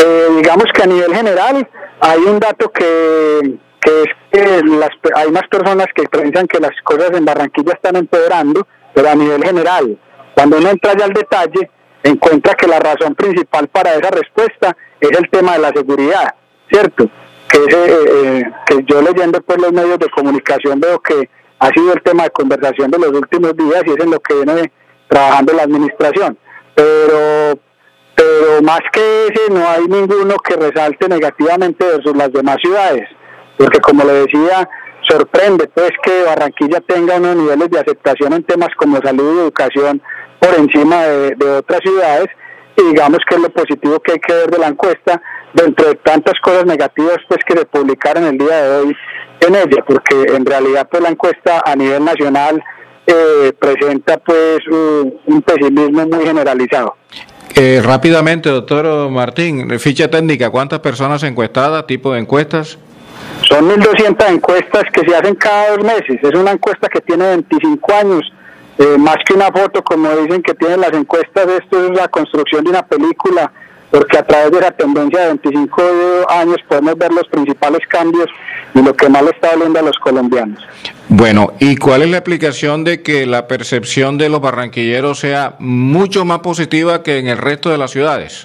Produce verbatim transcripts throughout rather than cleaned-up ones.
Eh, digamos que a nivel general hay un dato que, que es que las, hay más personas que piensan que las cosas en Barranquilla están empeorando, pero a nivel general, cuando uno entra ya al detalle, encuentra que la razón principal para esa respuesta es el tema de la seguridad, ¿cierto? Que, es, eh, que yo leyendo pues los medios de comunicación veo que ha sido el tema de conversación de los últimos días y es en lo que viene trabajando la administración, pero pero más que ese no hay ninguno que resalte negativamente versus las demás ciudades, porque como le decía, sorprende pues que Barranquilla tenga unos niveles de aceptación en temas como salud y educación por encima de, de otras ciudades, y digamos que es lo positivo que hay que ver de la encuesta dentro de tantas cosas negativas pues que se publicaron el día de hoy en ella, porque en realidad pues la encuesta a nivel nacional eh, presenta pues un, un pesimismo muy generalizado. Eh, rápidamente, doctor Martín, ficha técnica, ¿cuántas personas encuestadas, tipo de encuestas? Son mil doscientas encuestas que se hacen cada dos meses, es una encuesta que tiene veinticinco años, eh, más que una foto, como dicen que tienen las encuestas, esto es la construcción de una película, porque a través de la tendencia de veinticinco años podemos ver los principales cambios y lo que más le está doliendo a los colombianos. Bueno, ¿y cuál es la explicación de que la percepción de los barranquilleros sea mucho más positiva que en el resto de las ciudades?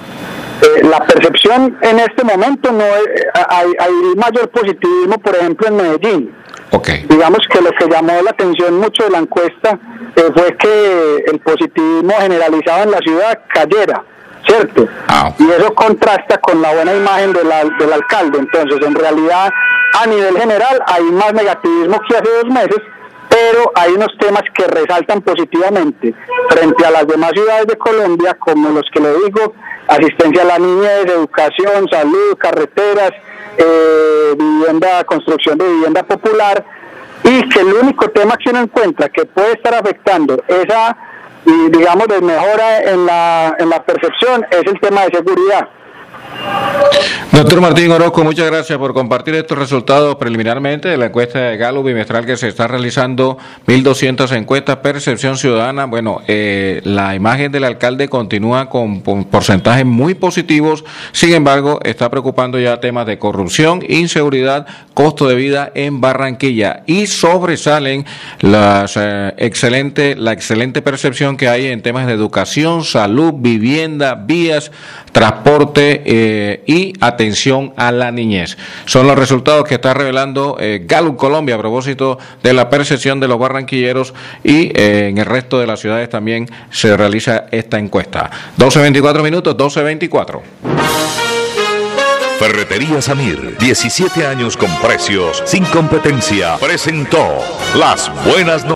Eh, la percepción en este momento no es, hay, hay mayor positivismo, por ejemplo, en Medellín. Okay. Digamos que lo que llamó la atención mucho de la encuesta eh, fue que el positivismo generalizado en la ciudad cayera, ¿cierto? Ah. Y eso contrasta con la buena imagen de la, del alcalde. Entonces, en realidad, a nivel general, hay más negativismo que hace dos meses, pero hay unos temas que resaltan positivamente frente a las demás ciudades de Colombia, como los que le digo, asistencia a la niñez, educación, salud, carreteras, eh, vivienda, construcción de vivienda popular, y que el único tema que uno encuentra que puede estar afectando esa, y digamos, de mejora en la, en la percepción es el tema de seguridad. Doctor Martín Orozco, muchas gracias por compartir estos resultados preliminarmente de la encuesta de Gallup bimestral que se está realizando, mil doscientas encuestas, percepción ciudadana. Bueno, eh, la imagen del alcalde continúa con, con porcentajes muy positivos, sin embargo, está preocupando ya temas de corrupción, inseguridad, costo de vida en Barranquilla, y sobresalen las eh, excelente, la excelente percepción que hay en temas de educación, salud, vivienda, vías, transporte eh, y atención a la niñez. Son los resultados que está revelando eh, Gallup Colombia a propósito de la percepción de los barranquilleros, y eh, en el resto de las ciudades también se realiza esta encuesta. doce veinticuatro minutos, doce veinticuatro. Ferretería Samir, diecisiete años con precios sin competencia, presentó Las Buenas Noticias.